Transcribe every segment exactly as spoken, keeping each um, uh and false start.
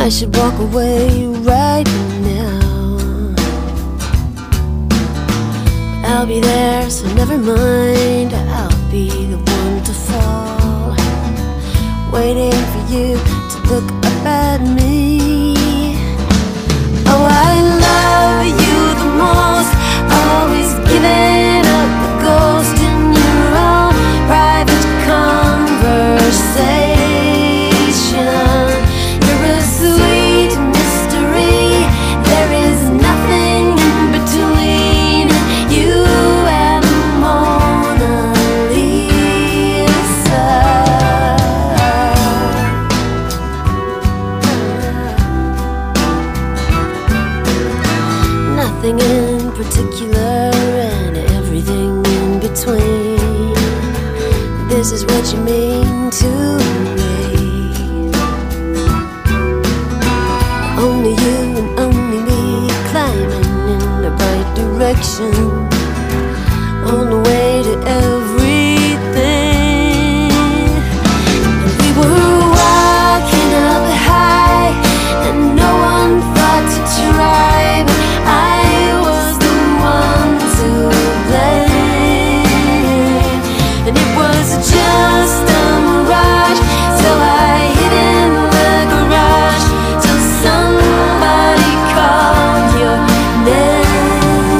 I should walk away right now, but I'll be there, so never mind. I'll be the one to fall, waiting for you to look up at me. Oh, I love you the most, always giving up the ghost in your own private conversation. You're a sweet mystery, there is nothing in between you and Mona Lisa. Nothing in particular and everything in between. This is what you mean to me. Only you and only me, climbing in the right direction, on the way to everything. And we were walking up high, and no one thought to try, but I was the one to blame. And it was just a mirage, so I hid in the garage till somebody called your name.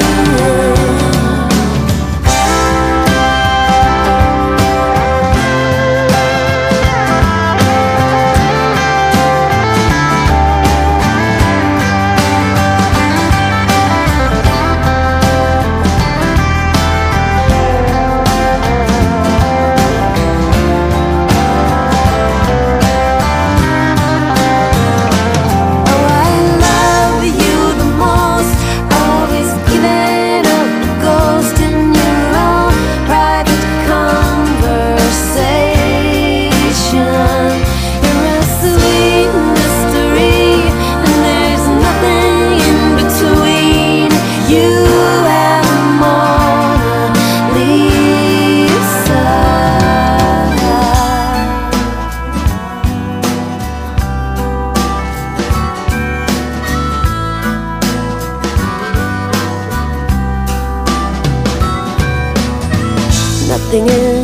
Oh, I love you the most, always giving up the ghost in your own private conversation. You're a sweet mystery, and there's nothing in between you and Mona Lisa. Nothing in